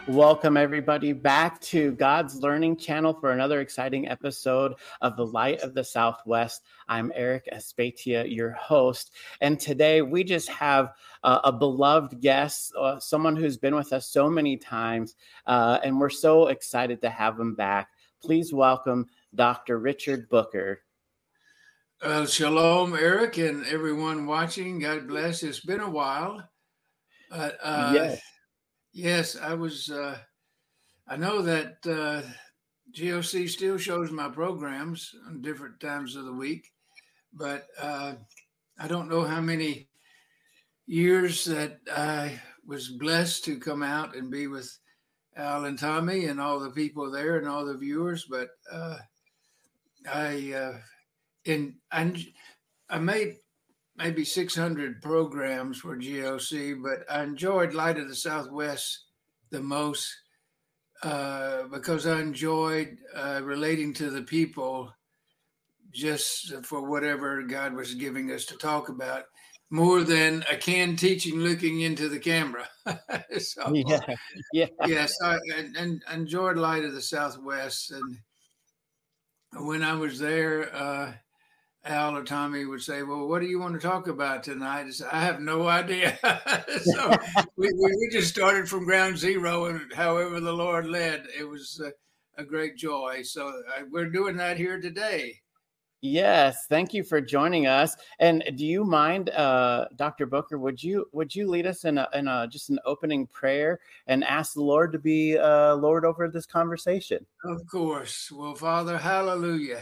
Welcome, everybody, back to God's Learning Channel for another exciting episode of The Light of the Southwest. I'm Eric Espetia, your host, and today we just have a beloved guest, someone who's been with us so many times, and we're so excited to have him back. Please welcome Dr. Richard Booker. Shalom, Eric, and everyone watching. God bless. It's been a while. Yes, I was. I know that GOC still shows my programs on different times of the week, but I don't know how many years that I was blessed to come out and be with Al and Tommy and all the people there and all the viewers. But I made maybe 600 programs for GOC, but I enjoyed Light of the Southwest the most because I enjoyed relating to the people just for whatever God was giving us to talk about, more than a canned teaching looking into the camera. Yes, I enjoyed Light of the Southwest. And when I was there, Al or Tommy would say, well, what do you want to talk about tonight? I said, I have no idea. So we just started from ground zero, and however the Lord led, it was a great joy. So we're doing that here today. Yes, thank you for joining us. And do you mind, Dr. Booker, would you lead us in just an opening prayer and ask the Lord to be Lord over this conversation? Of course. Well, Father, hallelujah.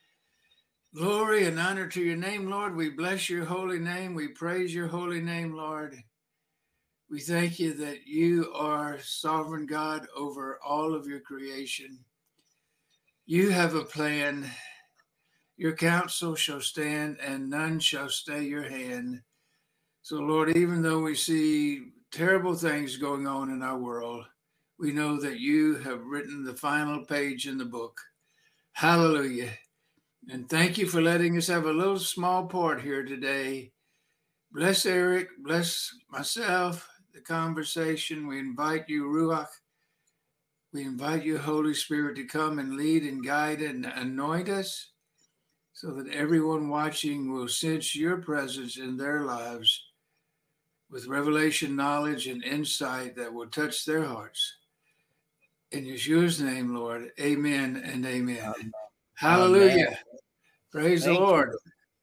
Glory and honor to your name, Lord. We bless your holy name. We praise your holy name, Lord. We thank you that you are sovereign God over all of your creation. You have a plan. Your counsel shall stand, and none shall stay your hand. So, Lord, even though we see terrible things going on in our world, we know that you have written the final page in the book. Hallelujah. And thank you for letting us have a little small part here today. Bless Eric, bless myself, the conversation. We invite you, Ruach. We invite you, Holy Spirit, to come and lead and guide and anoint us so that everyone watching will sense your presence in their lives with revelation, knowledge, and insight that will touch their hearts. In Yeshua's name, Lord, amen and amen. Hallelujah. Amen. Praise the Lord.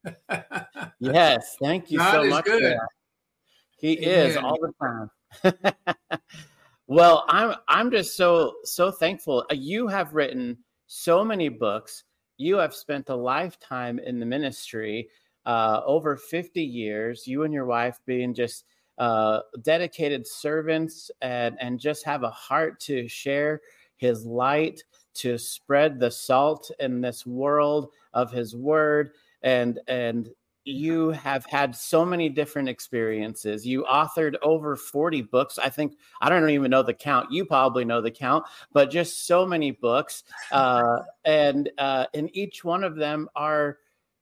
Yes, thank you God so much. Good. For that. He Amen. Is all the time. Well, I'm just so thankful. You have written so many books. You have spent a lifetime in the ministry, over 50 years. You and your wife being just dedicated servants and just have a heart to share his light, to spread the salt in this world of his word. And you have had so many different experiences. You authored over 40 books. I don't even know the count. You probably know the count, but just so many books. And each one of them are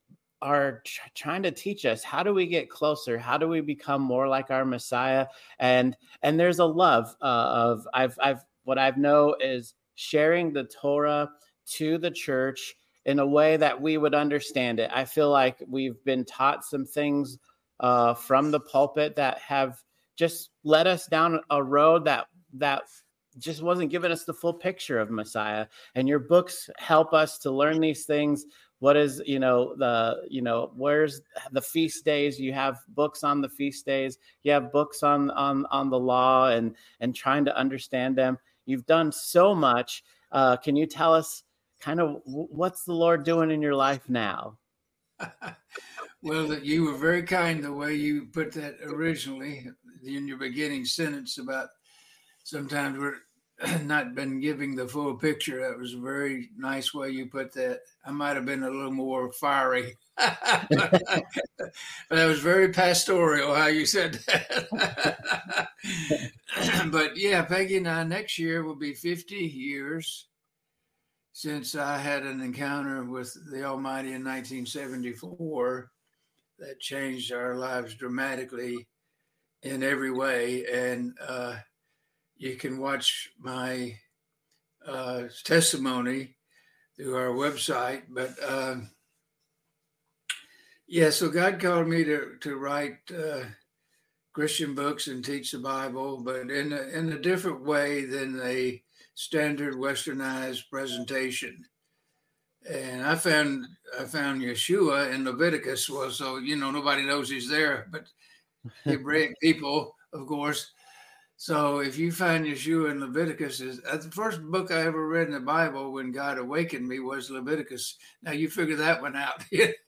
trying to teach us, how do we get closer? How do we become more like our Messiah? And there's a love of what I've know is sharing the Torah to the church in a way that we would understand it. I feel like we've been taught some things from the pulpit that have just led us down a road that just wasn't giving us the full picture of Messiah. And your books help us to learn these things. What is, where's the feast days? You have books on the feast days. You have books on the law and trying to understand them. You've done so much. Can you tell us kind of what's the Lord doing in your life now? Well, you were very kind the way you put that originally in your beginning sentence about sometimes we're not been giving the full picture. That was a very nice way you put that. I might have been a little more fiery. But that was very pastoral how you said that. But yeah, Peggy and I next year will be 50 years since I had an encounter with the Almighty in 1974 that changed our lives dramatically in every way. And you can watch my testimony through our website. But yeah, so God called me to write Christian books and teach the Bible, but in a different way than a standard westernized presentation. And I found Yeshua in Leviticus. Well, so nobody knows he's there, but Hebraic people, of course. So if you find Yeshua in Leviticus, the first book I ever read in the Bible when God awakened me was Leviticus. Now you figure that one out.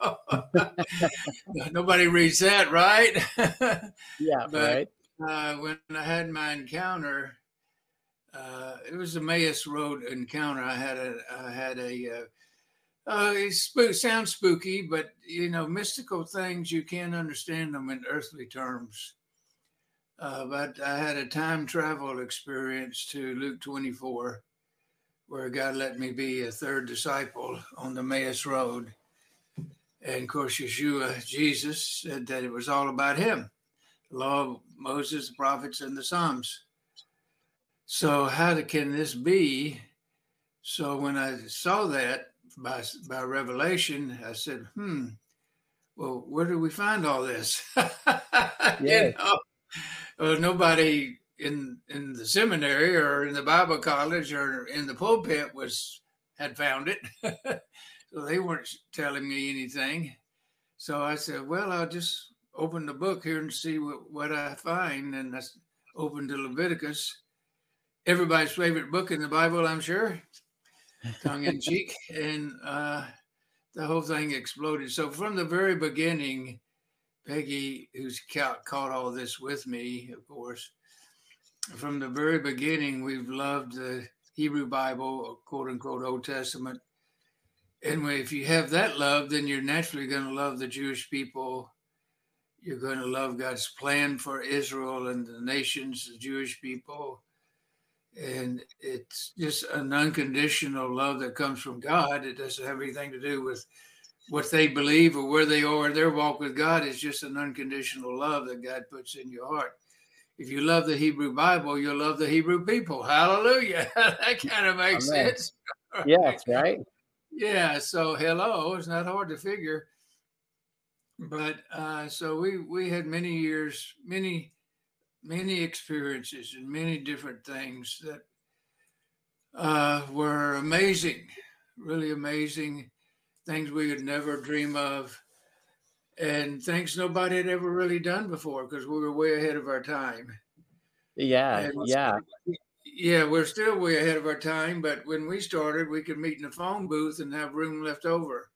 Nobody reads that, right? Yeah, but, right. When I had my encounter, it was the Emmaus Road encounter. I had a it sounds spooky, but mystical things, you can't understand them in earthly terms. But I had a time travel experience to Luke 24, where God let me be a third disciple on the Emmaus Road. And of course, Jesus said that it was all about him, the law of Moses, the prophets, and the Psalms. So how can this be? So when I saw that by revelation, I said, well, where do we find all this? Yeah. Nobody in the seminary or in the Bible college or in the pulpit had found it. So they weren't telling me anything. So I said, well, I'll just open the book here and see what I find. And I opened to Leviticus, everybody's favorite book in the Bible, I'm sure, tongue in cheek. And the whole thing exploded. So from the very beginning, Peggy, who's caught all this with me, of course, from the very beginning, we've loved the Hebrew Bible, quote unquote, Old Testament. And if you have that love, then you're naturally going to love the Jewish people. You're going to love God's plan for Israel and the nations, the Jewish people. And it's just an unconditional love that comes from God. It doesn't have anything to do with what they believe or where they are in their walk with God. Is just an unconditional love that God puts in your heart. If you love the Hebrew Bible, you'll love the Hebrew people. Hallelujah. That kind of makes sense. Yeah, that's right. Yeah. So hello, it's not hard to figure. But so we had many years, many experiences and many different things that were amazing, really amazing. Things we would never dream of, and things nobody had ever really done before because we were way ahead of our time. Yeah, yeah, we're still way ahead of our time. But when we started, we could meet in a phone booth and have room left over.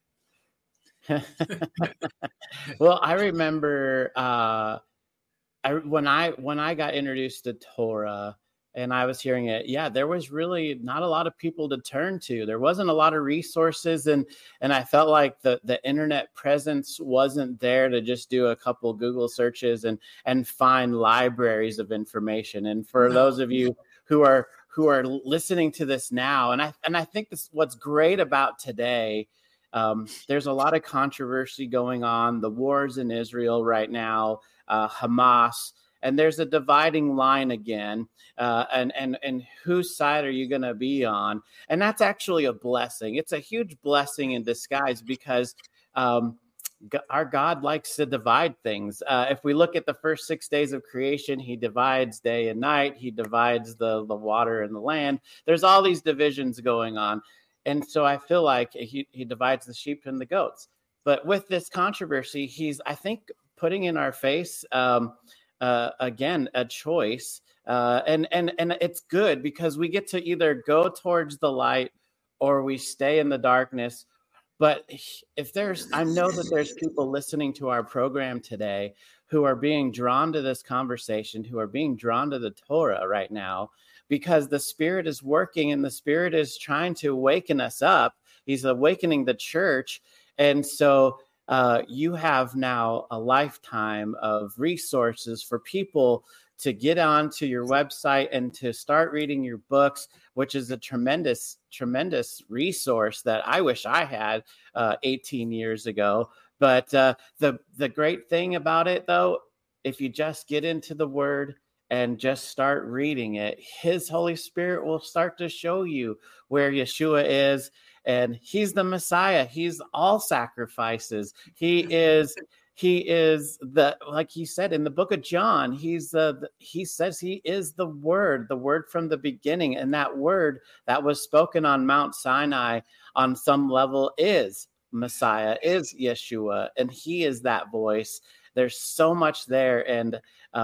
Well, I remember when I got introduced to Torah. And I was hearing it. Yeah, there was really not a lot of people to turn to. There wasn't a lot of resources, and I felt like the internet presence wasn't there to just do a couple Google searches and find libraries of information. And for those of you who are listening to this now, and I think this what's great about today. There's a lot of controversy going on. The wars in Israel right now, Hamas. And there's a dividing line again, and whose side are you going to be on? And that's actually a blessing. It's a huge blessing in disguise because our God likes to divide things. If we look at the first 6 days of creation, he divides day and night. He divides the water and the land. There's all these divisions going on. And so I feel like he divides the sheep and the goats. But with this controversy, he's, I think, putting in our face again a choice, and it's good because we get to either go towards the light or we stay in the darkness. But I know that there's people listening to our program today who are being drawn to this conversation, who are being drawn to the Torah right now, because the Spirit is working and the Spirit is trying to awaken us up. He's awakening the church. And so you have now a lifetime of resources for people to get onto your website and to start reading your books, which is a tremendous, tremendous resource that I wish I had 18 years ago. But the great thing about it, though, if you just get into the Word and just start reading it, His Holy Spirit will start to show you where Yeshua is. And He's the Messiah. He's all sacrifices. He is the, like He said in the book of John, He says He is the Word from the beginning. And that Word that was spoken on Mount Sinai on some level is Messiah, is Yeshua, and He is that voice. There's so much there. And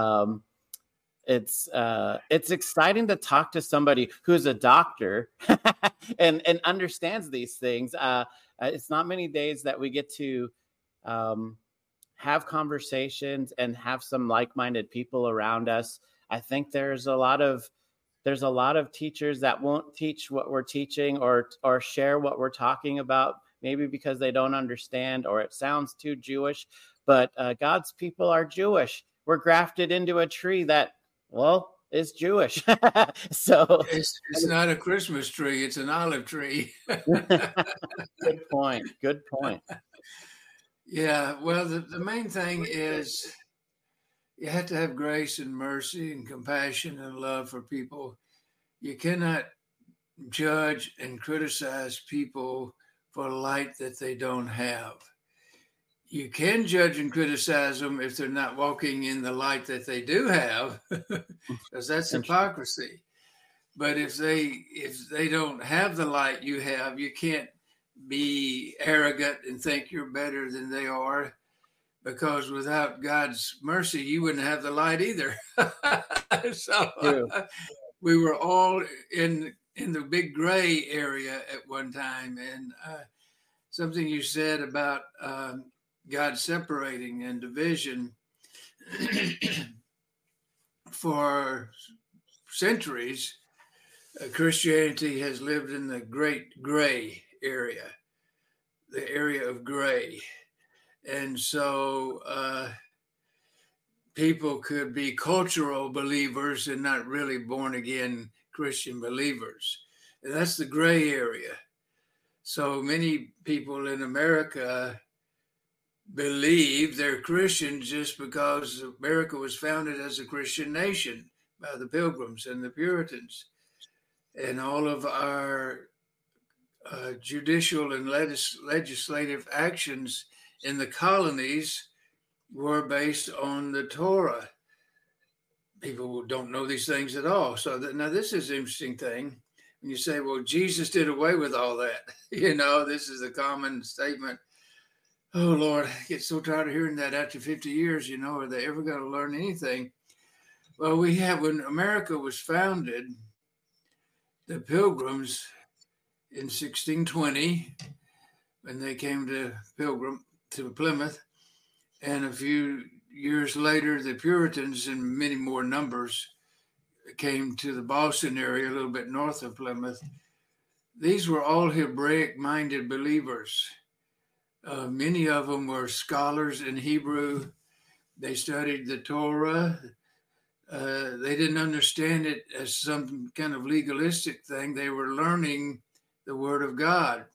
it's exciting to talk to somebody who's a doctor and understands these things. It's not many days that we get to have conversations and have some like-minded people around us. I think there's a lot of teachers that won't teach what we're teaching or share what we're talking about, maybe because they don't understand or it sounds too Jewish. But God's people are Jewish. We're grafted into a tree that, well, is Jewish. So it's not a Christmas tree; it's an olive tree. Good point. Yeah, well, the main thing is you have to have grace and mercy and compassion and love for people. You cannot judge and criticize people for light that they don't have. You can judge and criticize them if they're not walking in the light that they do have, because that's hypocrisy. But if they don't have the light you have, you can't be arrogant and think you're better than they are, because without God's mercy, you wouldn't have the light either. So we were all in the big gray area at one time. And something you said about God separating and division for centuries, Christianity has lived in the great gray area, the area of gray. And so people could be cultural believers and not really born again Christian believers. And that's the gray area. So many people in America believe they're Christians just because America was founded as a Christian nation by the Pilgrims and the Puritans. And all of our judicial and legislative actions in the colonies were based on the Torah. People don't know these things at all. So now this is an interesting thing. When you say, well, Jesus did away with all that, this is a common statement. Oh, Lord, I get so tired of hearing that after 50 years, are they ever going to learn anything? Well, when America was founded, the Pilgrims in 1620, when they came to Plymouth, and a few years later, the Puritans in many more numbers came to the Boston area, a little bit north of Plymouth. These were all Hebraic-minded believers. Many of them were scholars in Hebrew. They studied the Torah. They didn't understand it as some kind of legalistic thing. They were learning the Word of God.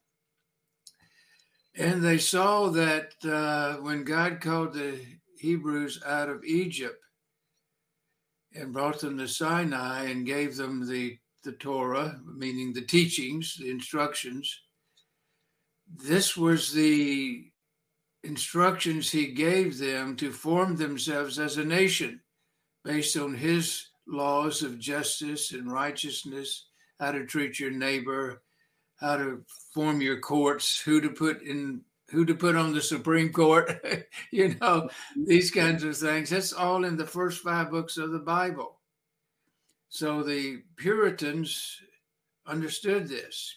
And they saw that when God called the Hebrews out of Egypt and brought them to Sinai and gave them the Torah, meaning the teachings, the instructions, this was the instructions He gave them to form themselves as a nation based on His laws of justice and righteousness, how to treat your neighbor, how to form your courts, who to put on the Supreme Court, these kinds of things. That's all in the first 5 books of the Bible. So the Puritans understood this.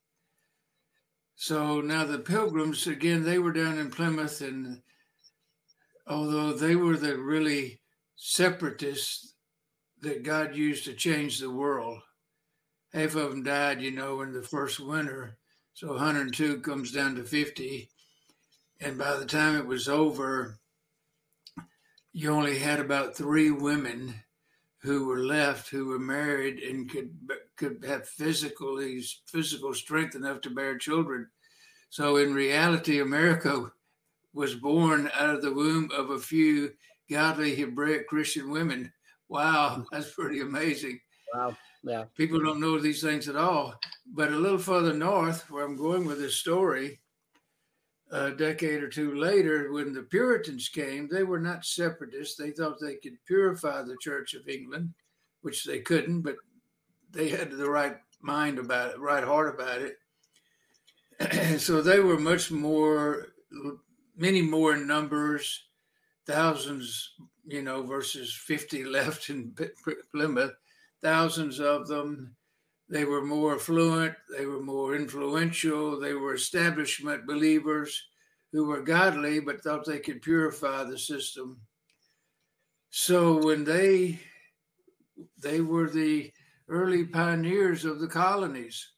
So now the Pilgrims, again, they were down in Plymouth, and although they were the really separatists that God used to change the world, half of them died, in the first winter. So 102 comes down to 50. And by the time it was over, you only had about 3 women who were left, who were married and could have physical strength enough to bear children. So in reality, America was born out of the womb of a few godly Hebraic Christian women Wow, that's pretty amazing. Wow. Yeah. People don't know these things at all. But a little further north, where I'm going with this story, a decade or two later, when the Puritans came, they were not separatists. They thought they could purify the Church of England, which they couldn't, but they had the right mind about it, right heart about it. So they were many more in numbers, thousands, versus 50 left in Plymouth, thousands of them. They were more affluent, they were more influential, they were establishment believers who were godly but thought they could purify the system. So when they were the early pioneers of the colonies.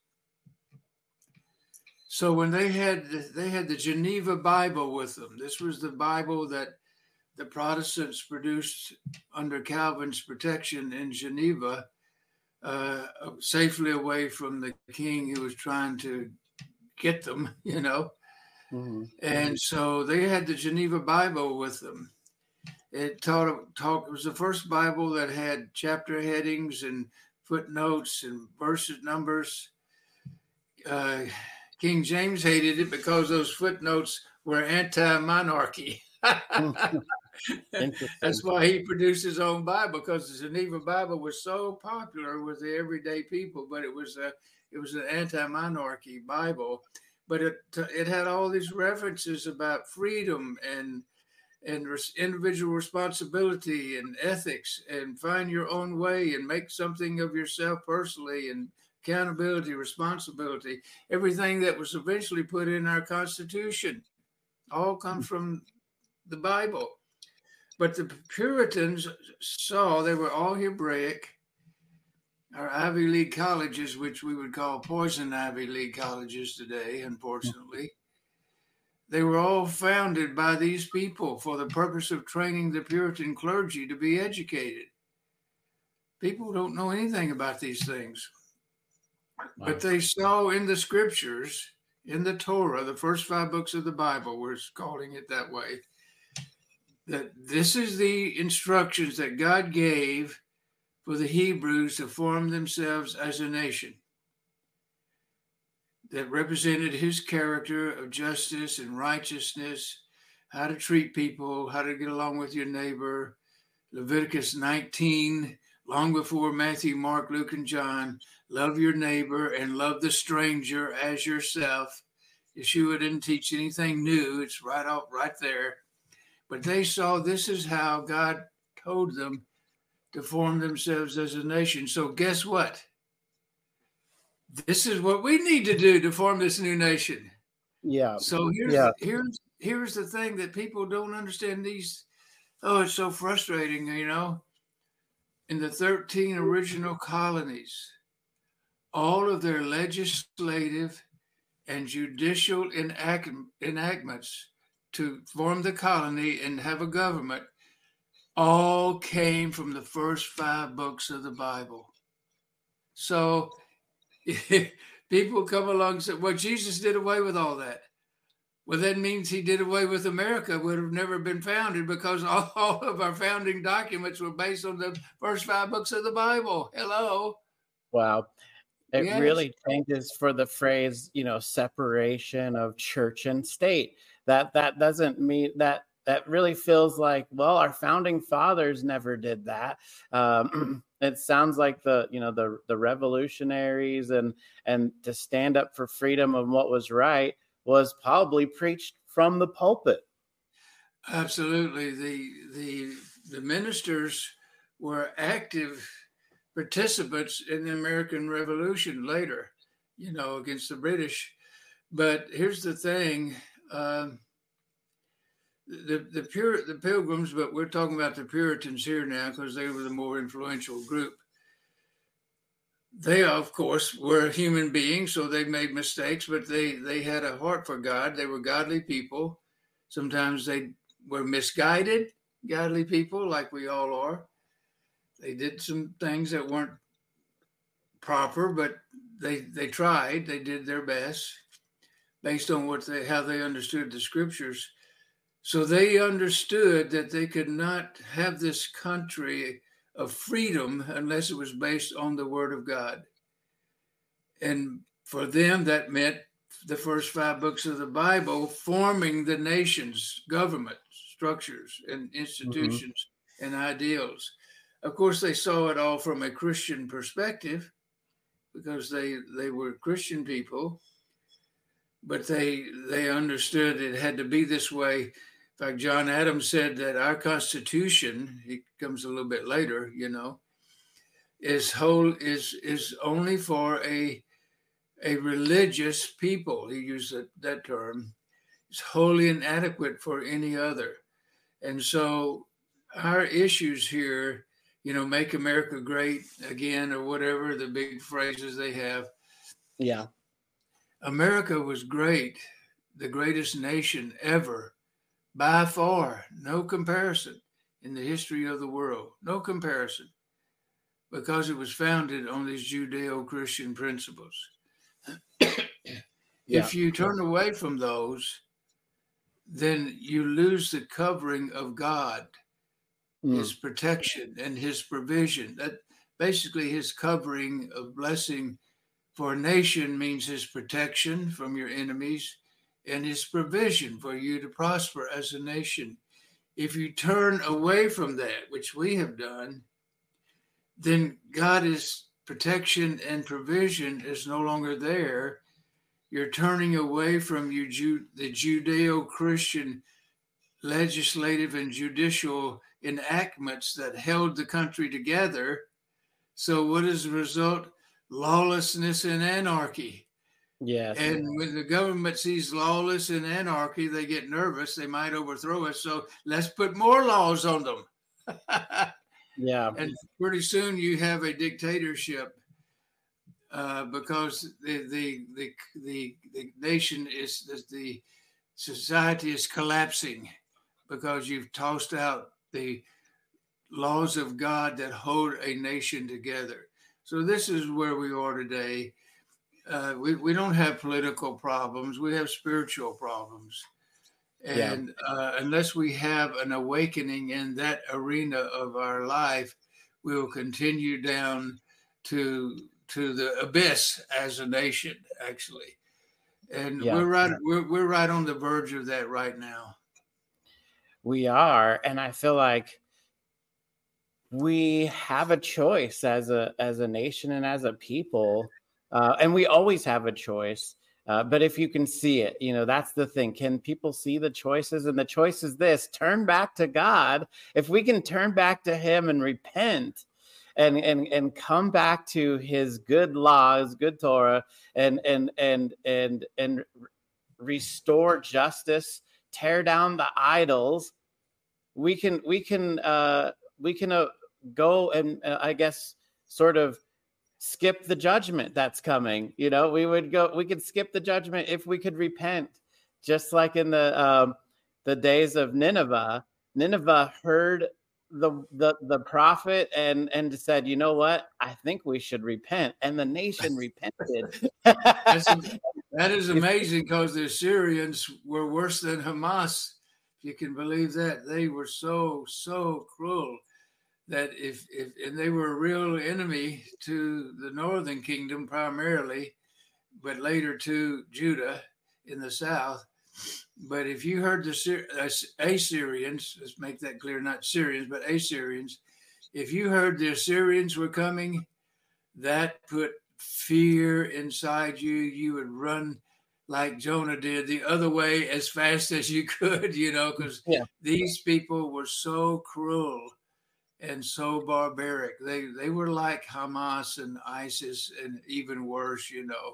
So when they had the Geneva Bible with them, this was the Bible that the Protestants produced under Calvin's protection in Geneva, safely away from the king who was trying to get them, Mm-hmm. And so they had the Geneva Bible with them. It it was the first Bible that had chapter headings and footnotes and verses numbers. King James hated it because those footnotes were anti-monarchy. That's why he produced his own Bible, because the Geneva Bible was so popular with the everyday people, but it was an anti-monarchy Bible. But it had all these references about freedom and individual responsibility and ethics and find your own way and make something of yourself personally and accountability, responsibility, everything that was eventually put in our Constitution all comes from the Bible. But the Puritans saw they were all Hebraic. Our Ivy League colleges, which we would call poison Ivy League colleges today, unfortunately, they were all founded by these people for the purpose of training the Puritan clergy to be educated. People don't know anything about these things. Wow. But they saw in the scriptures, in the Torah, the first 5 books of the Bible, we're calling it that way, that this is the instructions that God gave for the Hebrews to form themselves as a nation that represented his character of justice and righteousness, how to treat people, how to get along with your neighbor. Leviticus 19, long before Matthew, Mark, Luke, and John, love your neighbor and love the stranger as yourself. Yeshua didn't teach anything new. It's right there. But they saw this is how God told them to form themselves as a nation. So guess what? This is what we need to do to form this new nation. Yeah. So here's the thing that people don't understand. It's so frustrating, In the 13 original colonies, all of their legislative and judicial enactments to form the colony and have a government all came from the first 5 books of the Bible. So people come along and say, well, Jesus did away with all that. Well, that means he did away with America. Would have never been founded because all of our founding documents were based on the first 5 books of the Bible. Hello. Wow. It really changes for the phrase, separation of church and state. That doesn't mean that really feels like, well, our founding fathers never did that. It sounds like the revolutionaries and to stand up for freedom and what was right was probably preached from the pulpit. Absolutely. The ministers were active participants in the American Revolution later, against the British. But here's the thing, the Pilgrims, but we're talking about the Puritans here now because they were the more influential group. They, of course, were human beings, so they made mistakes, but they had a heart for God. They were godly people. Sometimes they were misguided, godly people, like we all are. They did some things that weren't proper, but they tried. They did their best based on how they understood the scriptures. So they understood that they could not have this country of freedom unless it was based on the Word of God. And for them, that meant the first 5 books of the Bible forming the nation's government structures and institutions and ideals. Of course, they saw it all from a Christian perspective because they were Christian people, but they understood it had to be this way. In fact, John Adams said that our Constitution, it comes a little bit later, is only for a religious people. He used that term. It's wholly inadequate for any other. And so our issues here, make America great again, or whatever the big phrases they have. Yeah. America was great, the greatest nation ever, by far, no comparison in the history of the world, no comparison, because it was founded on these Judeo-Christian principles. If you turn away from those, then you lose the covering of God, his protection and his provision. That basically his covering of blessing for a nation means his protection from your enemies and his provision for you to prosper as a nation. If you turn away from that, which we have done, then God's protection and provision is no longer there. You're turning away from the Judeo-Christian legislative and judicial enactments that held the country together. So what is the result? Lawlessness and anarchy. Yes. And when the government sees lawless and anarchy, they get nervous. They might overthrow us. So let's put more laws on them. Yeah. And pretty soon you have a dictatorship. Because the nation the society is collapsing because you've tossed out the laws of God that hold a nation together. So this is where we are today. We don't have political problems. We have spiritual problems. And unless we have an awakening in that arena of our life, we will continue down to the abyss as a nation, actually. And we're right on the verge of that right now. We are. And I feel like we have a choice as a nation and as a people. And we always have a choice. But if you can see it, that's the thing. Can people see the choices? And the choice is this: turn back to God. If we can turn back to him and repent, and come back to his good laws, good Torah, and restore justice, tear down the idols, we can go and I guess sort of skip the judgment that's coming. We could skip the judgment if we could repent, just like in the days of Nineveh. Nineveh heard the prophet and said, you know what, I think we should repent, and the nation repented. That is amazing, because the Assyrians were worse than Hamas, if you can believe that. They were so cruel that and they were a real enemy to the northern kingdom primarily, but later to Judah in the south. But if you heard the Assyrians, let's make that clear, not Syrians, but Assyrians, if you heard the Assyrians were coming, that put fear inside you. You would run like Jonah did the other way as fast as you could, because these people were so cruel and so barbaric. They were like Hamas and ISIS and even worse,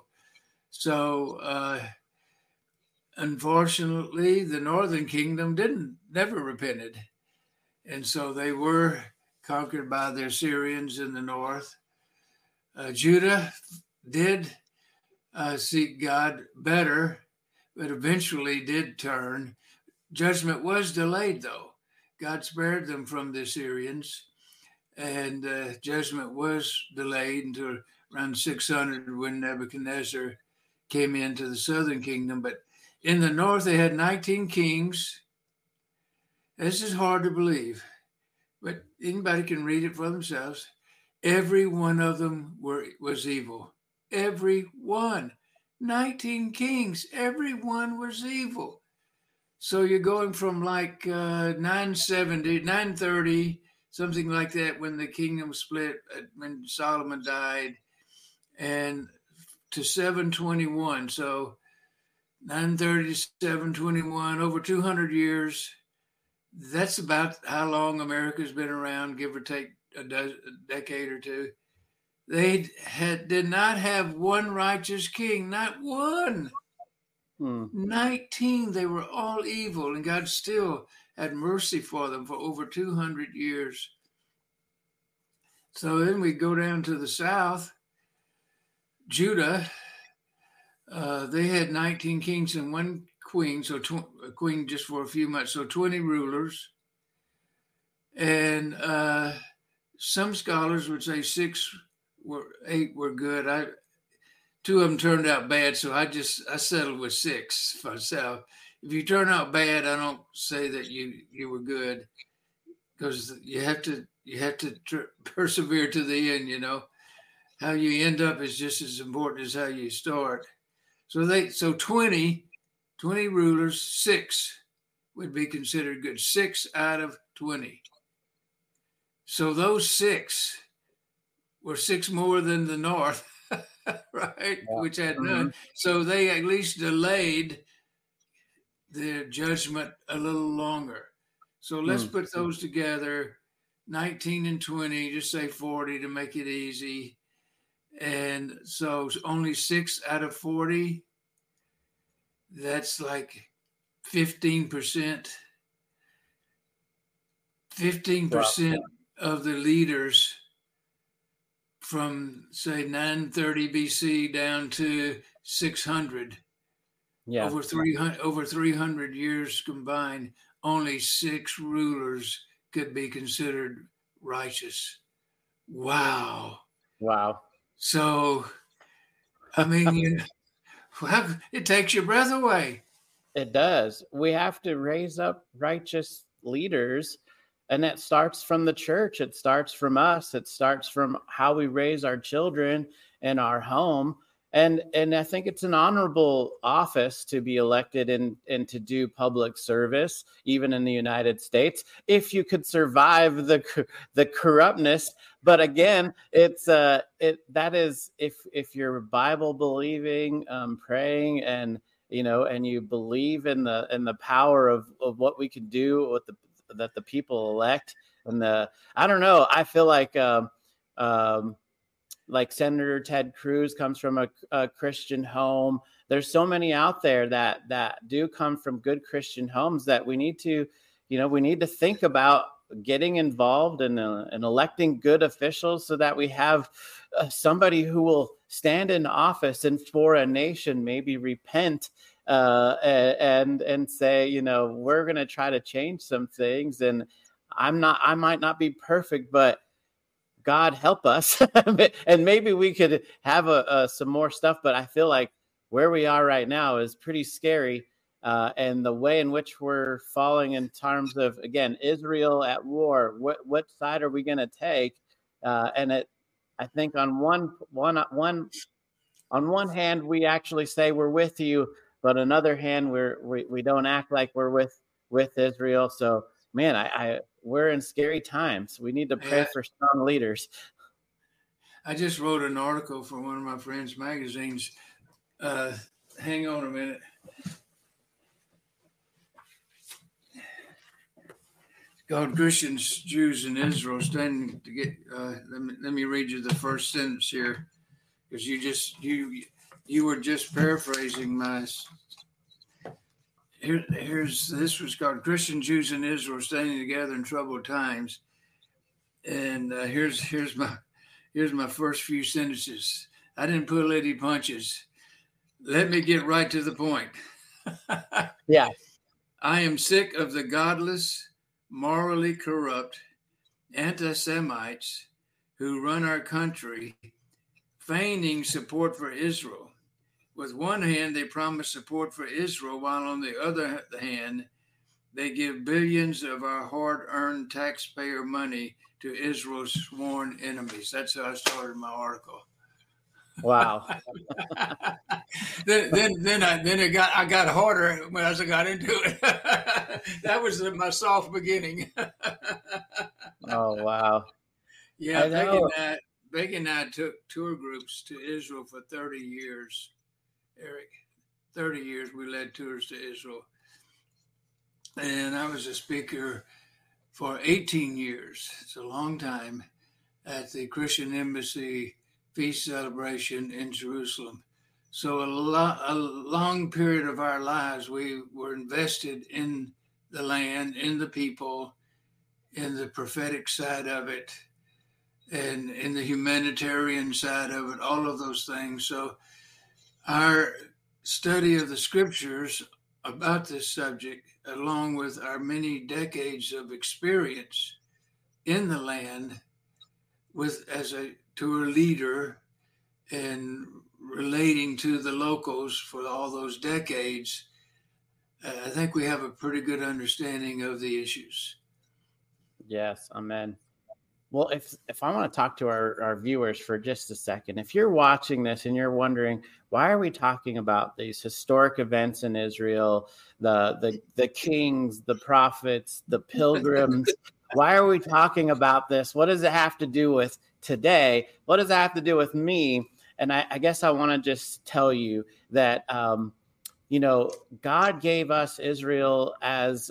So, unfortunately, the northern kingdom never repented. And so they were conquered by the Assyrians in the north. Judah did seek God better, but eventually did turn. Judgment was delayed, though. God spared them from the Assyrians, and judgment was delayed until around 600 when Nebuchadnezzar came into the southern kingdom. But in the north, they had 19 kings. This is hard to believe. but anybody can read it for themselves. Every one of them was evil. Every one. 19 kings, every one was evil. So you're going from like 970, 930, something like that, when the kingdom split, when Solomon died, and to 721. So 930 to 721, over 200 years. That's about how long America's been around, give or take a decade or two. They did not have one righteous king, not one. 19, they were all evil, and God still had mercy for them for over 200 years. So then we go down to the south. Judah, they had 19 kings and one queen, so a queen just for a few months, so 20 rulers. And some scholars would say 8 were good. 2 of them turned out bad, so I settled with 6 for myself. If you turn out bad, I don't say that you were good, because you have to persevere to the end. You know, how you end up is just as important as how you start. So 20 rulers, 6 would be considered good. 6 out of 20. So those 6 were 6 more than the north. Right, yeah. Which had none. So they at least delayed their judgment a little longer. So let's put those together, 19 and 20, just say 40 to make it easy. And so only 6 out of 40, that's like 15%. 15% of the leaders from, say, 930 BC down to 600, over 300 years combined, only 6 rulers could be considered righteous. Wow. So, I mean, it takes your breath away. It does. We have to raise up righteous leaders. And that starts from the church. It starts from us. It starts from how we raise our children in our home. And I think it's an honorable office to be elected and to do public service, even in the United States, if you could survive the corruptness. But again, that is if you're Bible believing, praying, and you believe in the power of what we can do with that the people elect. And I don't know, I feel like Senator Ted Cruz comes from a Christian home. There's so many out there that do come from good Christian homes that we need to think about getting involved in electing good officials, so that we have somebody who will stand in office and for a nation maybe repent and say, we're going to try to change some things. And I might not be perfect, but God help us. And maybe we could have some more stuff, but I feel like where we are right now is pretty scary. And the way in which we're falling in terms of, again, Israel at war, what side are we going to take? I think on one hand, we actually say we're with you, but on another hand, we don't act like we're with Israel. So, man, we're in scary times. We need to pray for strong leaders. I just wrote an article for one of my friends' magazines. Hang on a minute. God, Christians, Jews, and Israel standing to get. Let me read you the first sentence here, because you were just paraphrasing my. This was called Christian, Jews, and Israel standing together in troubled times, and here's my first few sentences. I didn't pull any punches. Let me get right to the point. Yeah, I am sick of the godless, morally corrupt anti-Semites who run our country, feigning support for Israel. With one hand, they promise support for Israel, while on the other hand, they give billions of our hard-earned taxpayer money to Israel's sworn enemies. That's how I started my article. Wow. I got harder as I got into it. That was my soft beginning. Oh, wow. Yeah, Peggy and I took tour groups to Israel for 30 years. Eric, 30 years we led tours to Israel. And I was a speaker for 18 years. It's a long time at the Christian Embassy feast celebration in Jerusalem. So a long period of our lives, we were invested in the land, in the people, in the prophetic side of it, and in the humanitarian side of it, all of those things. So our study of the scriptures about this subject, along with our many decades of experience in the land as a tour leader and relating to the locals for all those decades, I think we have a pretty good understanding of the issues. Yes, amen. Well, if I want to talk to our viewers for just a second, if you're watching this and you're wondering, why are we talking about these historic events in Israel, the kings, the prophets, the pilgrims, why are we talking about this? What does it have to do with today? What does it have to do with me? And I guess I want to just tell you that, God gave us Israel as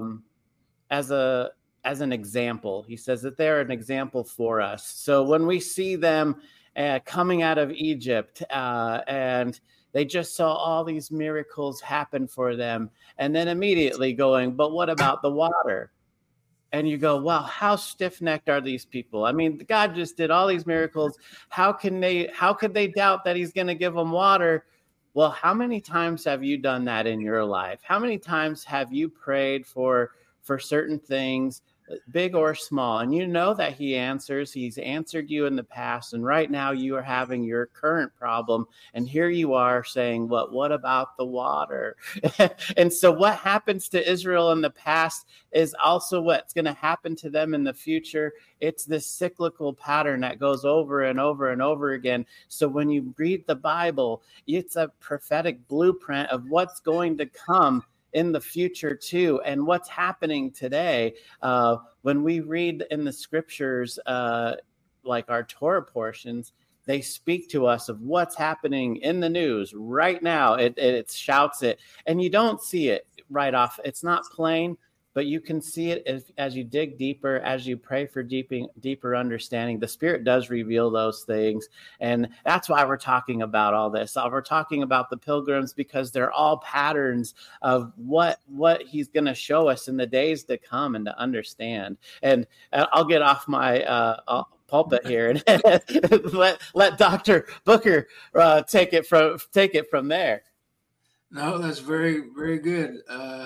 an example. He says that they're an example for us. So when we see them coming out of Egypt and they just saw all these miracles happen for them, and then immediately going, but what about the water? And you go, well, how stiff-necked are these people? I mean, God just did all these miracles. How could they doubt that he's going to give them water? Well, how many times have you done that in your life? How many times have you prayed for certain things, big or small, and you know that he answers? He's answered you in the past, and right now you are having your current problem, and here you are saying, what about the water? And so what happens to Israel in the past is also what's going to happen to them in the future. It's this cyclical pattern that goes over and over and over again. So when you read the Bible, it's a prophetic blueprint of what's going to come in the future too, and what's happening today. When we read in the scriptures, like our Torah portions, they speak to us of what's happening in the news right now. It shouts it, and you don't see it right off. It's not plain, but you can see it as you dig deeper, as you pray for deeper understanding. The Spirit does reveal those things. And that's why we're talking about all this. We're talking about the pilgrims because they're all patterns of what he's going to show us in the days to come and to understand. And I'll get off my pulpit here and let Dr. Booker take it from there. No, that's very, very good.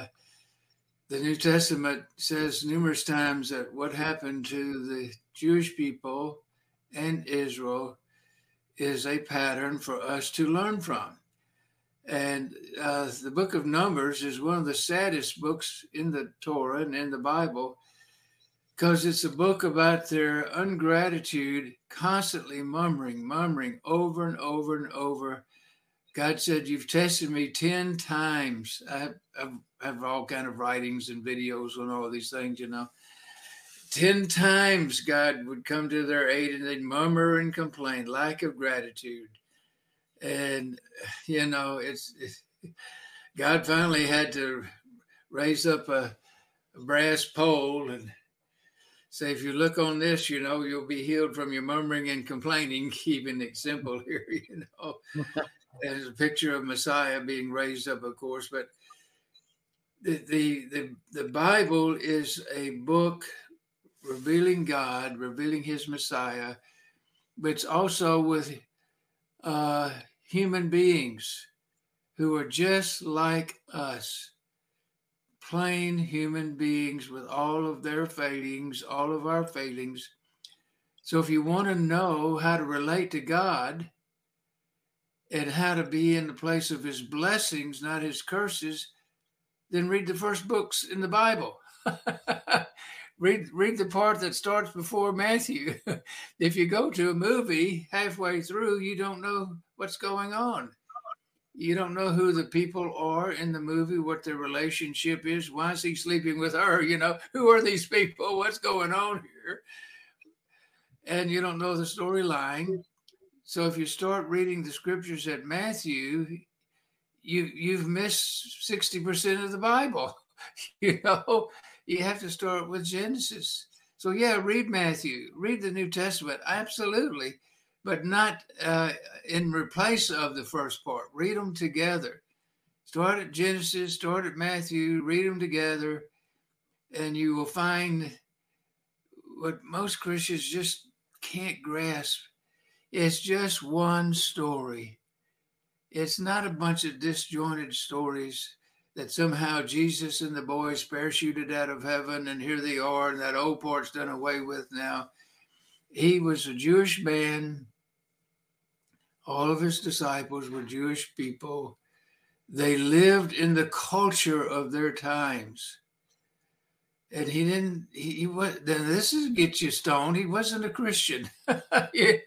The New Testament says numerous times that what happened to the Jewish people and Israel is a pattern for us to learn from. And the book of Numbers is one of the saddest books in the Torah and in the Bible, because it's a book about their ungratitude, constantly murmuring over and over and over. God said, you've tested me 10 times. I have all kind of writings and videos on all these things, 10 times God would come to their aid, and they'd murmur and complain, lack of gratitude. And, God finally had to raise up a brass pole and say, if you look on this, you'll be healed from your murmuring and complaining, keeping it simple here, There's a picture of Messiah being raised up, of course, but the Bible is a book revealing God, revealing his Messiah, but it's also with human beings who are just like us, plain human beings with all of their failings, all of our failings. So if you want to know how to relate to God and how to be in the place of his blessings, not his curses, then read the first books in the Bible. Read the part that starts before Matthew. If you go to a movie halfway through, you don't know what's going on. You don't know who the people are in the movie, what their relationship is. Why is he sleeping with her? Who are these people? What's going on here? And you don't know the storyline. So if you start reading the scriptures at Matthew, you've missed 60% of the Bible. You have to start with Genesis. So yeah, read Matthew, read the New Testament, absolutely, but not in replace of the first part. Read them together. Start at Genesis, start at Matthew, read them together, and you will find what most Christians just can't grasp. It's just one story. It's not a bunch of disjointed stories that somehow Jesus and the boys parachuted out of heaven and here they are and that old part's done away with now. He was a Jewish man. All of his disciples were Jewish people. They lived in the culture of their times. And then this is get you stoned. He wasn't a Christian. He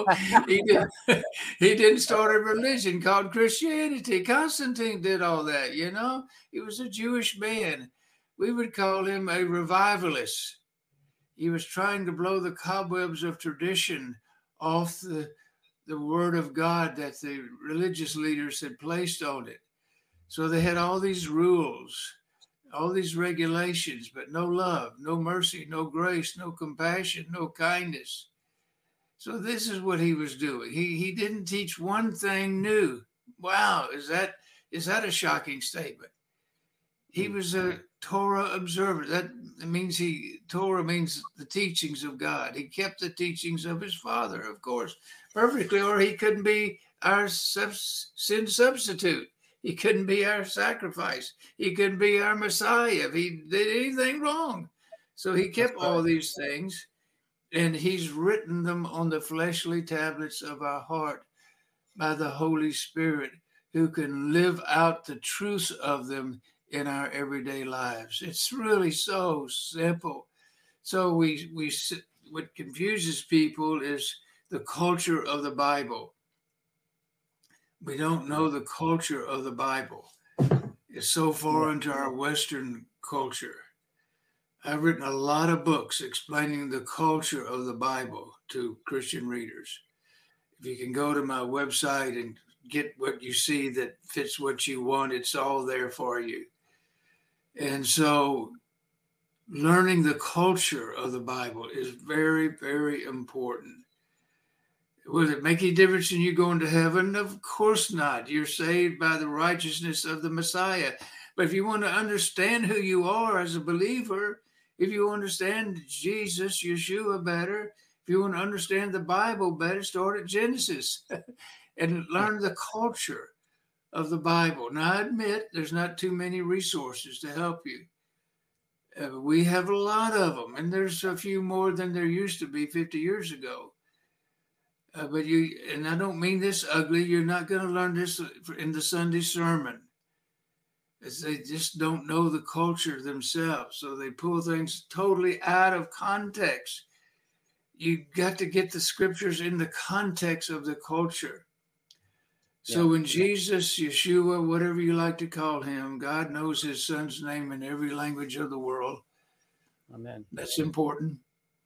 didn't start a religion called Christianity. Constantine did all that, He was a Jewish man. We would call him a revivalist. He was trying to blow the cobwebs of tradition off the word of God that the religious leaders had placed on it. So they had all these rules, all these regulations, but no love, no mercy, no grace, no compassion, no kindness. So this is what he was doing. He didn't teach one thing new. Wow, is that a shocking statement? He was a Torah observer. That means Torah means the teachings of God. He kept the teachings of his Father, of course, perfectly, or he couldn't be our sin substitute. He couldn't be our sacrifice. He couldn't be our Messiah if he did anything wrong. So he kept all these things, and he's written them on the fleshly tablets of our heart by the Holy Spirit, who can live out the truths of them in our everyday lives. It's really so simple. So what confuses people is the culture of the Bible. We don't know the culture of the Bible. It's so foreign to our Western culture. I've written a lot of books explaining the culture of the Bible to Christian readers. If you can go to my website and get what you see that fits what you want, it's all there for you. And so learning the culture of the Bible is very, very important. Will it make any difference in you going to heaven? Of course not. You're saved by the righteousness of the Messiah. But if you want to understand who you are as a believer, if you understand Jesus, Yeshua better, if you want to understand the Bible better, start at Genesis and learn the culture of the Bible. Now, I admit there's not too many resources to help you. We have a lot of them, and there's a few more than there used to be 50 years ago. But and I don't mean this ugly, you're not going to learn this in the Sunday sermon. As they just don't know the culture themselves. So they pull things totally out of context. You got to get the scriptures in the context of the culture. So when Jesus, Yeshua, whatever you like to call him, God knows his son's name in every language of the world. Amen. That's important.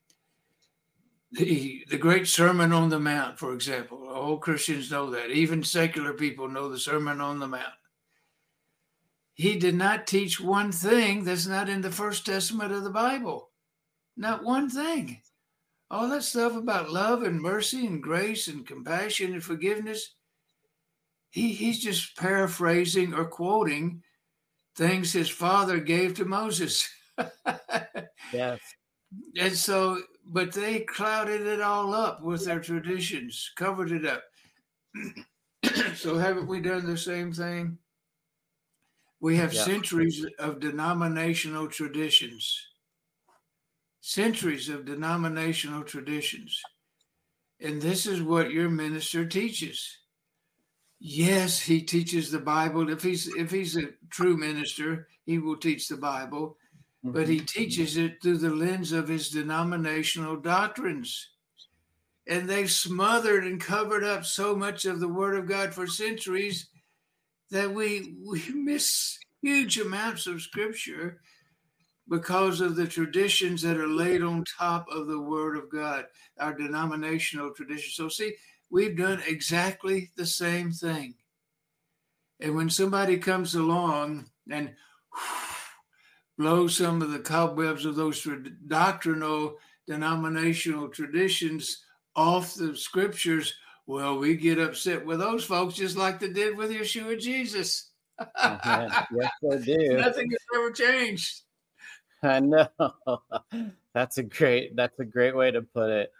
The great Sermon on the Mount, for example, all Christians know that. Even secular people know the Sermon on the Mount. He did not teach one thing that's not in the First Testament of the Bible. Not one thing. All that stuff about love and mercy and grace and compassion and forgiveness, he's just paraphrasing or quoting things his father gave to Moses. Yes. And so, but they clouded it all up with their traditions, covered it up. So haven't we done the same thing? We have centuries of denominational traditions. Centuries of denominational traditions. And this is what your minister teaches. Yes, he teaches the Bible. If he's a true minister, he will teach the Bible, but he teaches it through the lens of his denominational doctrines. And they've smothered and covered up so much of the Word of God for centuries that we miss huge amounts of Scripture because of the traditions that are laid on top of the Word of God, our denominational tradition. So see, we've done exactly the same thing. And when somebody comes along and blows some of the cobwebs of those doctrinal denominational traditions off the Scriptures, well, we get upset with those folks just like they did with Yeshua Jesus. Yes, they do. Nothing has ever changed. I know. That's a great way to put it.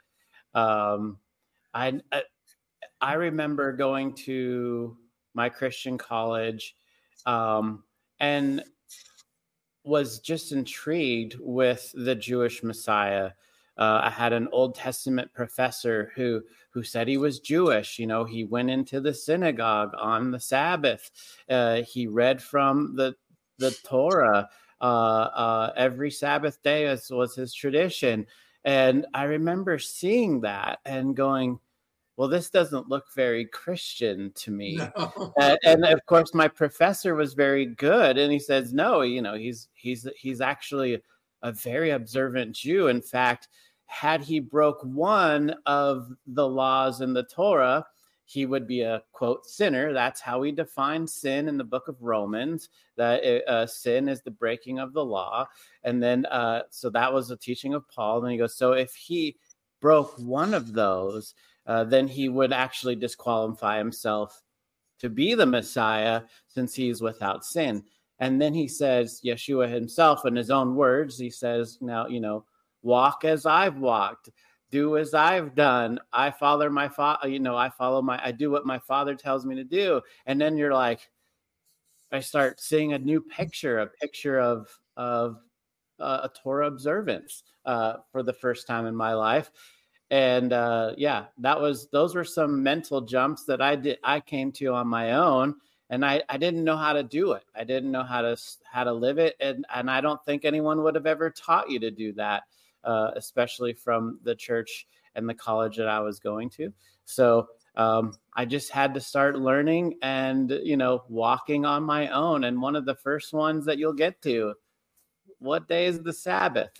I remember going to my Christian college, and was just intrigued with the Jewish Messiah. I had an Old Testament professor who said he was Jewish. You know, he went into the synagogue on the Sabbath. He read from the Torah every Sabbath day, as was his tradition. And I remember seeing that and going, well, this doesn't look very Christian to me. No. And of course, my professor was very good, and he says, no, you know, he's actually a very observant Jew. In fact, had he broke one of the laws in the Torah, he would be a, quote, sinner. That's how we define sin in the book of Romans, that sin is the breaking of the law. And then, so that was a teaching of Paul. And he goes, so if he broke one of those, then he would actually disqualify himself to be the Messiah, since he's without sin. And then he says, Yeshua himself, in his own words, he says, now, you know, walk as I've walked, do as I've done. I follow my father, I do what my Father tells me to do. And then you're like, I start seeing a new picture, of a Torah observance for the first time in my life. And those were some mental jumps that I came to on my own, and I didn't know how to do it. I didn't know how to live it. And I don't think anyone would have ever taught you to do that, especially from the church and the college that I was going to. So I just had to start learning and, you know, walking on my own. And one of the first ones that you'll get to, what day is the Sabbath?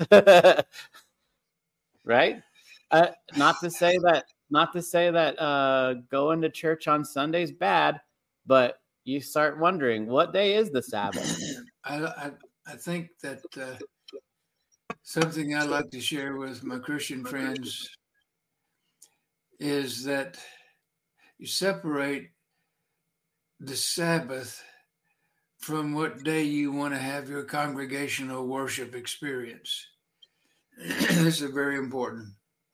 Right? Not to say that going to church on Sunday is bad, but you start wondering, what day is the Sabbath? I think that something I like to share with my Christian friends is that you separate the Sabbath from what day you want to have your congregational worship experience. This is very important.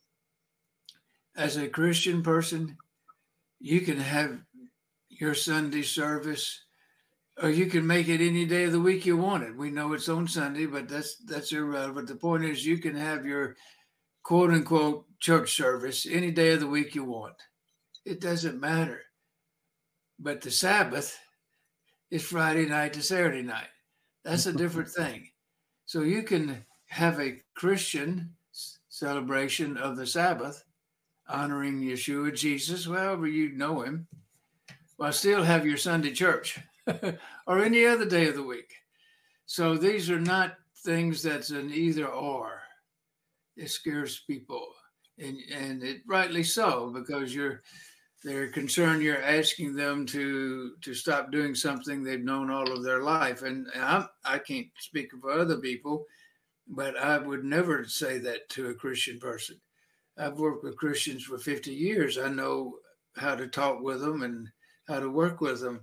As a Christian person, you can have your Sunday service, or you can make it any day of the week you want it. We know it's on Sunday, but that's irrelevant. The point is, you can have your quote unquote church service any day of the week you want. It doesn't matter. But the Sabbath is Friday night to Saturday night. That's a different thing. So you can have a Christian celebration of the Sabbath, honoring Yeshua Jesus, however you know him, while still have your Sunday church or any other day of the week. So these are not things that's an either or. It scares people, and it rightly so, because they're concerned you're asking them to stop doing something they've known all of their life. And I can't speak for other people, but I would never say that to a Christian person. I've worked with Christians for 50 years. I know how to talk with them and how to work with them.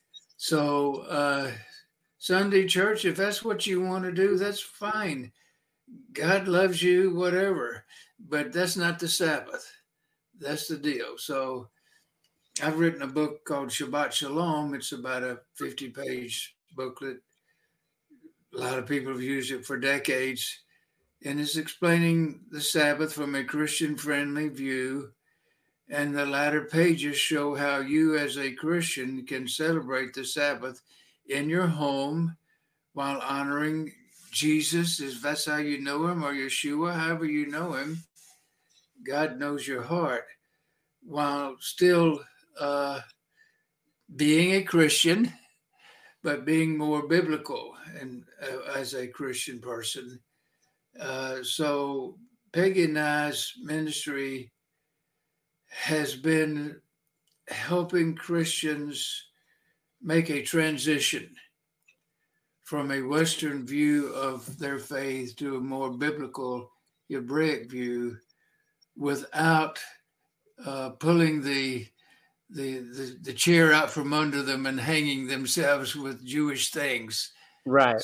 So Sunday church, if that's what you want to do, that's fine. God loves you, whatever. But that's not the Sabbath. That's the deal. So I've written a book called Shabbat Shalom. It's about a 50-page booklet. A lot of people have used it for decades. And it's explaining the Sabbath from a Christian-friendly view. And the latter pages show how you as a Christian can celebrate the Sabbath in your home while honoring Jesus, if that's how you know him, or Yeshua, however you know him. God knows your heart, while still being a Christian, but being more biblical and as a Christian person. So Peggy Nye's ministry has been helping Christians make a transition from a Western view of their faith to a more biblical Hebraic view without pulling the chair out from under them and hanging themselves with Jewish things. Right.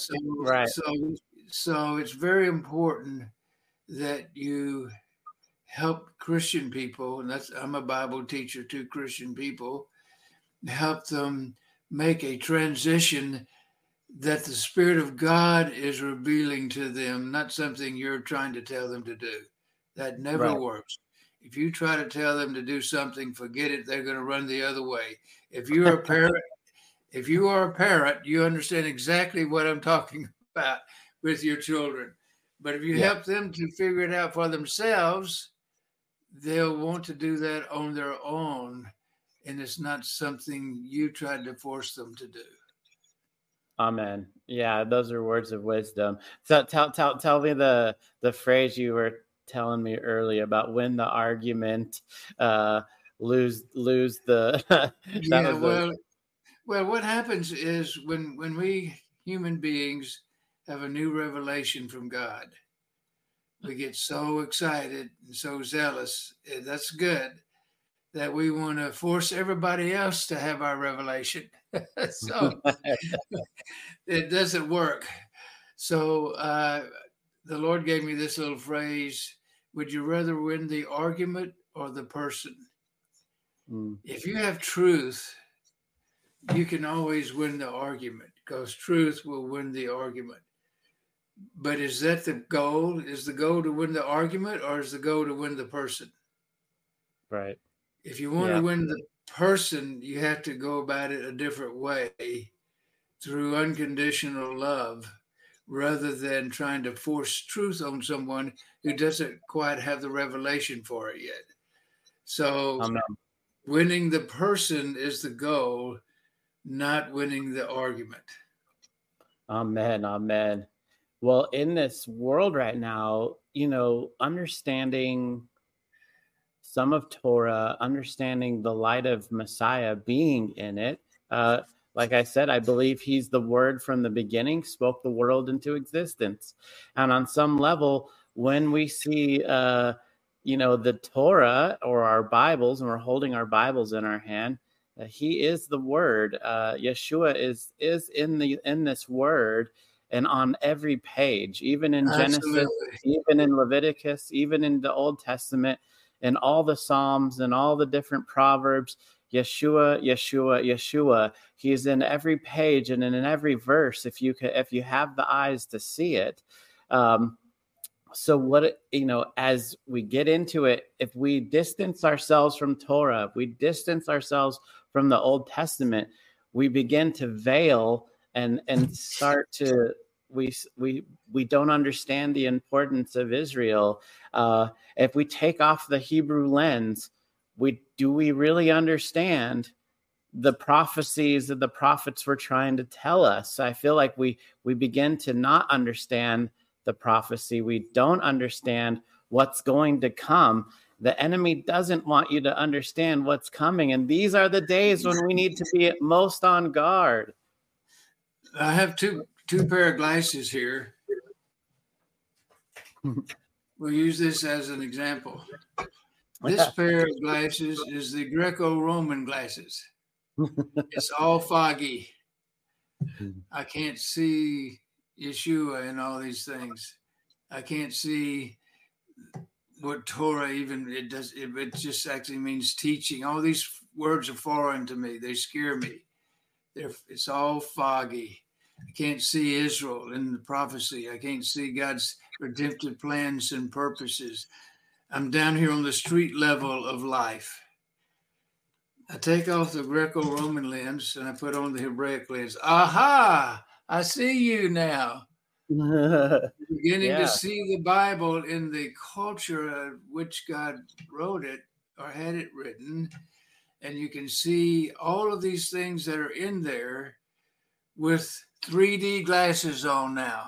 So it's very important that you help Christian people, and I'm a Bible teacher to Christian people, help them make a transition that the Spirit of God is revealing to them, not something you're trying to tell them to do. That never works. If you try to tell them to do something, forget it. They're going to run the other way. If you're a parent, you understand exactly what I'm talking about with your children. But if you help them to figure it out for themselves, they'll want to do that on their own. And it's not something you tried to force them to do. Amen. Yeah, those are words of wisdom. So tell me the phrase you were telling me earlier about win the argument, lose the. Well, what happens is when we human beings have a new revelation from God, we get so excited and so zealous. That's good. That we want to force everybody else to have our revelation. So it doesn't work. So the Lord gave me this little phrase: would you rather win the argument or the person? If you have truth, you can always win the argument because truth will win the argument. But is that the goal? Is the goal to win the argument, or is the goal to win the person? Right. If you want to win the person, you have to go about it a different way through unconditional love, rather than trying to force truth on someone who doesn't quite have the revelation for it yet. So winning the person is the goal, not winning the argument. Amen. Well, in this world right now, understanding some of Torah, understanding the light of Messiah being in it. Like I said, I believe he's the word from the beginning, spoke the world into existence. And on some level, when we see, the Torah or our Bibles, and we're holding our Bibles in our hand, he is the word. Yeshua is in this word and on every page, even in Genesis, even in Leviticus, even in the Old Testament, and all the Psalms and all the different Proverbs. Yeshua. He is in every page and in every verse. If you have the eyes to see it. So what, as we get into it, if we distance ourselves from Torah, if we distance ourselves from the Old Testament, we begin to veil and start to, we don't understand the importance of Israel. If we take off the Hebrew lens, do we really understand the prophecies that the prophets were trying to tell us? I feel like we begin to not understand the prophecy. We don't understand what's going to come. The enemy doesn't want you to understand what's coming. And these are the days when we need to be most on guard. I have two pair of glasses here. We'll use this as an example. This pair of glasses is the Greco-Roman glasses. It's all foggy. I can't see Yeshua and all these things. I can't see what Torah even it does. It just actually means teaching. All these words are foreign to me. They scare me. It's all foggy. I can't see Israel in the prophecy. I can't see God's redemptive plans and purposes. I'm down here on the street level of life. I take off the Greco-Roman lens and I put on the Hebraic lens. Aha! I see you now. Beginning to see the Bible in the culture of which God wrote it or had it written. And you can see all of these things that are in there with 3D glasses on now.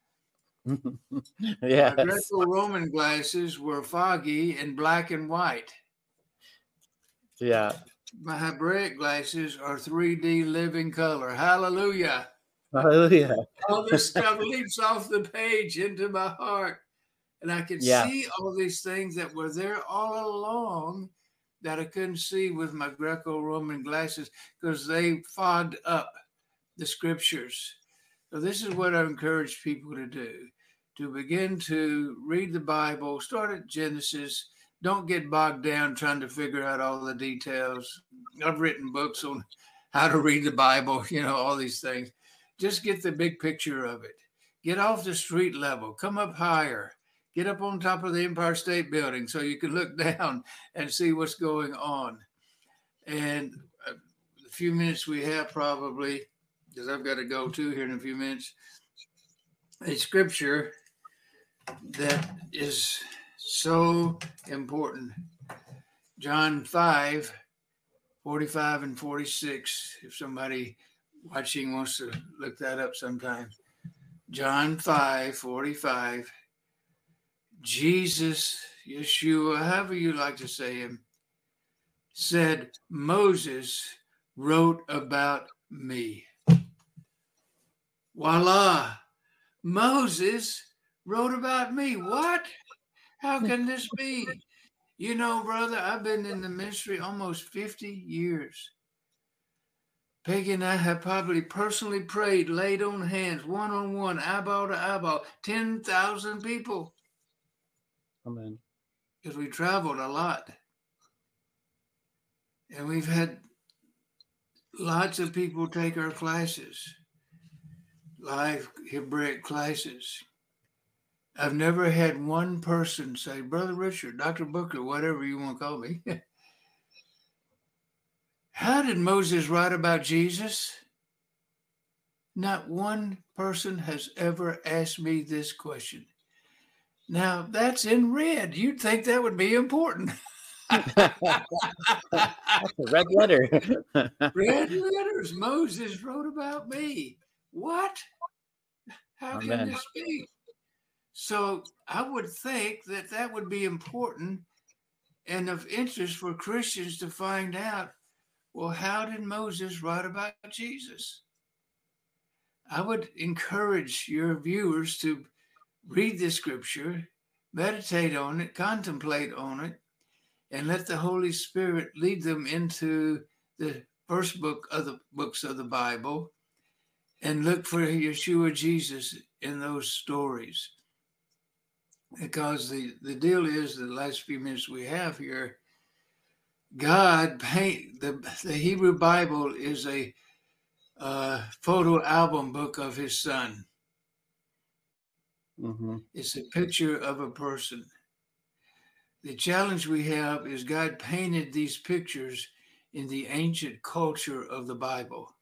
Yes. My Greco-Roman glasses were foggy and black and white. Yeah. My Hebraic glasses are 3D living color. Hallelujah. Hallelujah. All this stuff leaps off the page into my heart. And I can see all these things that were there all along that I couldn't see with my Greco-Roman glasses because they fogged up the scriptures. So this is what I encourage people to do, to begin to read the Bible, start at Genesis. Don't get bogged down trying to figure out all the details. I've written books on how to read the Bible, all these things. Just get the big picture of it. Get off the street level. Come up higher. Get up on top of the Empire State Building so you can look down and see what's going on. And the few minutes we have probably, because I've got to go too here in a few minutes, a scripture that is so important. John 5, 45 and 46. If somebody watching wants to look that up sometime. John 5, 45. Jesus, Yeshua, however you like to say him, said, Moses wrote about me. Voila. Moses wrote about me. What? How can this be? Brother, I've been in the ministry almost 50 years. Peggy and I have probably personally prayed, laid on hands, one-on-one, eyeball to eyeball, 10,000 people. Amen. Because we traveled a lot. And we've had lots of people take our classes, live Hebraic classes. I've never had one person say, Brother Richard, Dr. Booker, whatever you want to call me, how did Moses write about Jesus? Not one person has ever asked me this question. Now, that's in red. You'd think that would be important. That's a red letter. Red letters. Moses wrote about me. What? How can this be? So I would think that would be important and of interest for Christians to find out, well, how did Moses write about Jesus? I would encourage your viewers to read the scripture, meditate on it, contemplate on it, and let the Holy Spirit lead them into the first book of the books of the Bible and look for Yeshua Jesus in those stories. Because the deal is, the last few minutes we have here, God the Hebrew Bible is a photo album book of his son. Mm-hmm. It's a picture of a person. The challenge we have is God painted these pictures in the ancient culture of the Bible.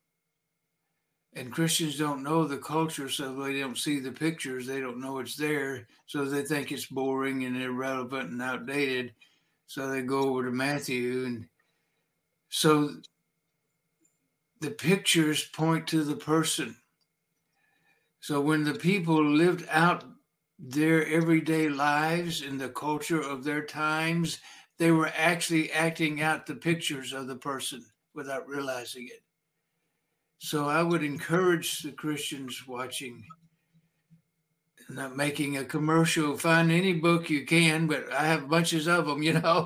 And Christians don't know the culture, so they don't see the pictures. They don't know it's there. So they think it's boring and irrelevant and outdated. So they go over to Matthew. And so the pictures point to the person. So when the people lived out their everyday lives in the culture of their times, they were actually acting out the pictures of the person without realizing it. So I would encourage the Christians watching, not making a commercial, find any book you can, but I have bunches of them,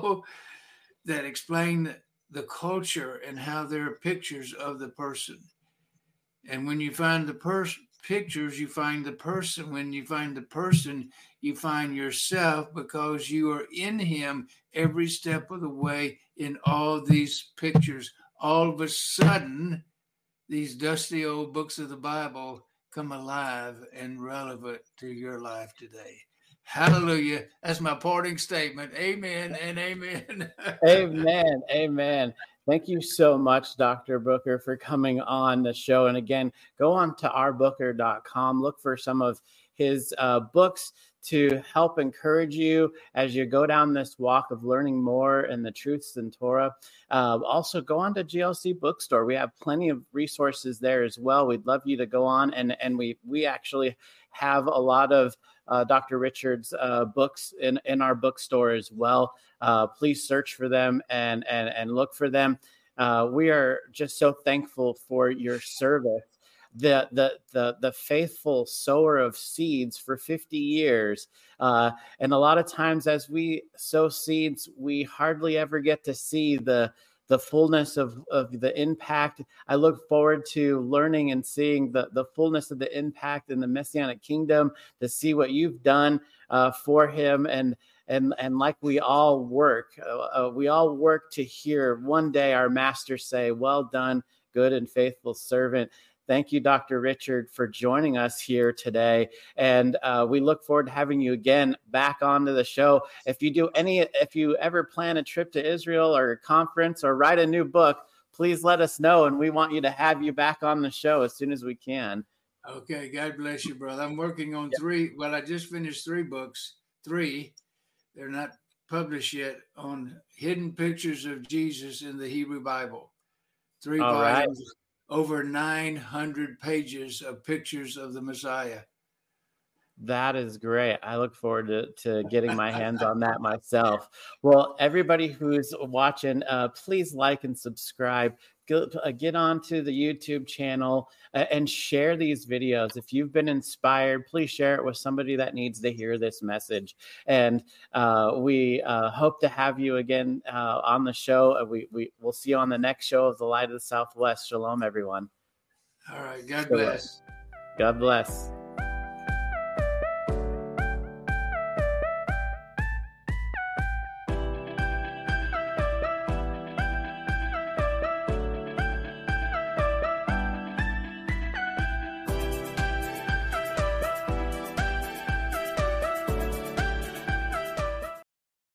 that explain the culture and how there are pictures of the person. And when you find the pictures, you find the person. When you find the person, you find yourself, because you are in him every step of the way in all these pictures. All of a sudden, these dusty old books of the Bible come alive and relevant to your life today. Hallelujah. That's my parting statement. Amen and amen. Amen. Amen. Thank you so much, Dr. Booker, for coming on the show. And again, go on to ourbooker.com. Look for some of his books to help encourage you as you go down this walk of learning more in the truths in Torah. Also, go on to GLC Bookstore. We have plenty of resources there as well. We'd love you to go on. And we actually have a lot of Dr. Richard's books in our bookstore as well. Please search for them and look for them. We are just so thankful for your service. The faithful sower of seeds for 50 years. And a lot of times as we sow seeds, we hardly ever get to see the fullness of the impact. I look forward to learning and seeing the fullness of the impact in the Messianic kingdom, to see what you've done for him. And like we all work to hear one day our master say, "Well done, good and faithful servant." Thank you, Dr. Richard, for joining us here today. And we look forward to having you again back onto the show. If you ever plan a trip to Israel or a conference or write a new book, please let us know. And we want you to have you back on the show as soon as we can. Okay. God bless you, brother. I'm working on 3. Well, I just finished 3 books. 3. They're not published yet, on hidden pictures of Jesus in the Hebrew Bible. 3 All volumes. Right. Over 900 pages of pictures of the Messiah. That is great. I look forward to getting my hands on that myself. Well, everybody who's watching, please like and subscribe. Get onto the YouTube channel and share these videos. If you've been inspired, please share it with somebody that needs to hear this message. And we hope to have you again on the show. We'll see you on the next show of The Light of the Southwest. Shalom, everyone. All right. God bless. God bless.